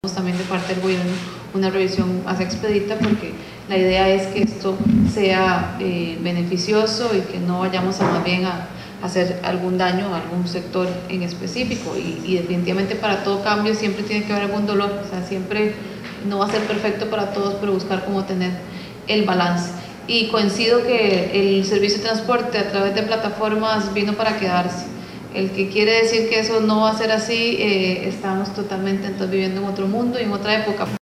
También de parte del gobierno una revisión más expedita, porque la idea es que esto sea beneficioso y que no vayamos a más bien a hacer algún daño a algún sector en específico, y definitivamente para todo cambio siempre tiene que haber algún dolor, o sea, siempre no va a ser perfecto para todos, pero buscar cómo tener el balance. Y coincido que el servicio de transporte a través de plataformas vino para quedarse. El que quiere decir que eso no va a ser así, estamos totalmente entonces viviendo en otro mundo y en otra época.